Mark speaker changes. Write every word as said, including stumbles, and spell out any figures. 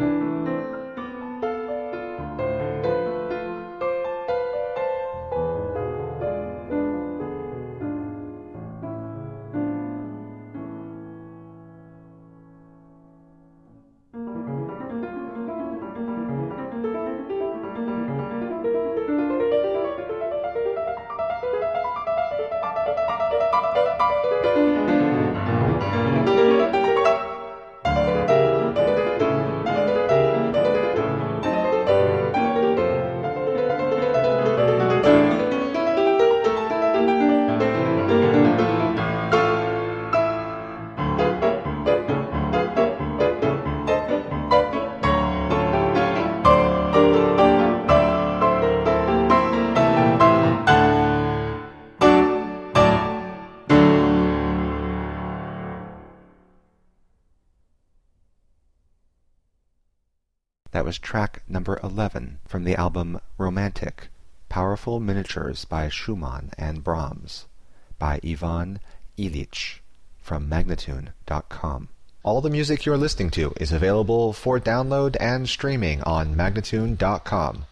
Speaker 1: That was track number eleven from the album Romantic, Powerful Miniatures by Schumann and Brahms, by Ivan Illich, from Magnatune dot com. All the music you're listening to is available for download and streaming on Magnatune dot com.